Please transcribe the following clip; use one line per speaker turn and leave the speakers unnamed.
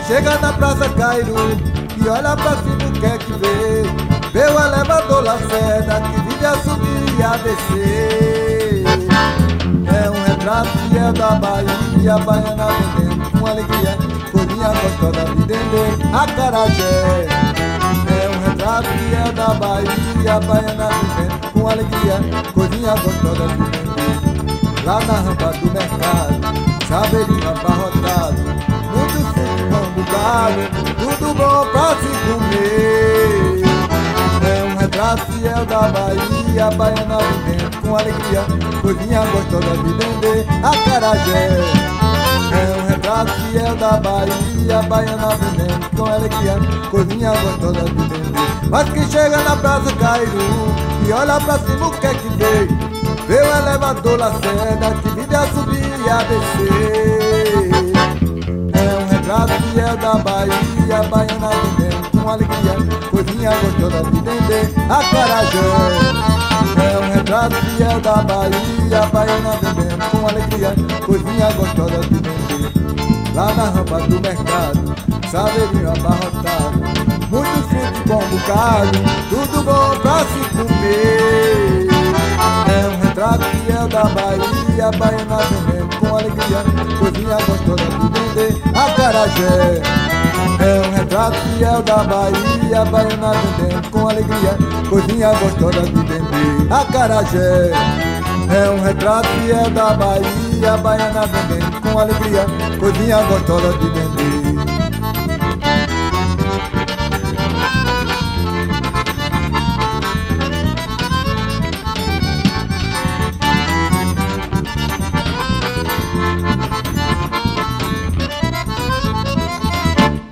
chega na Praça Cairu e olha pra cima o que é que vê. Vê o elevador Lacerda que vive a subir e a descer. É um retrato fiel da Bahia, baiana vendendo com alegria, cozinha gostosa de dendê, acarajé. É um retrato fiel da Bahia, baiana vendendo com alegria, cozinha gostosa de dendê. Lá na rampa do mercado, chaveirinho abarrotado, muito fruto, pão, galo, tudo bom pra se comer. É um retrato fiel da Bahia, baiana vivendo com alegria, cozinha gostosa de dendê, acarajé. É um retrato fiel da Bahia, baiana vivendo com alegria, cozinha gostosa de dendê. Mas quem chega na Praça Cairu e olha pra cima o que é que vê? Vê o elevador Lacerda que vive a subir e a descer. É um retrato fiel da Bahia, baiana vivendo com alegria, cozinha gostosa de dendê, acarajé. É um retrato fiel da Bahia, baiana vivendo com alegria, cozinha gostosa de dendê. Lá na rampa do mercado, chaveirinho abarrotado, muito fruto e bom bocado, tudo bom pra se comer. É um retrato fiel da Bahia, baiana vivendo com alegria, cozinha gostosa de dendê, acarajé. É um retrato fiel da Bahia, baiana vivendo com alegria, cozinha gostosa de dendê, acarajé. É um retrato fiel da Bahia, baiana vivendo com alegria, cozinha gostosa de dendê.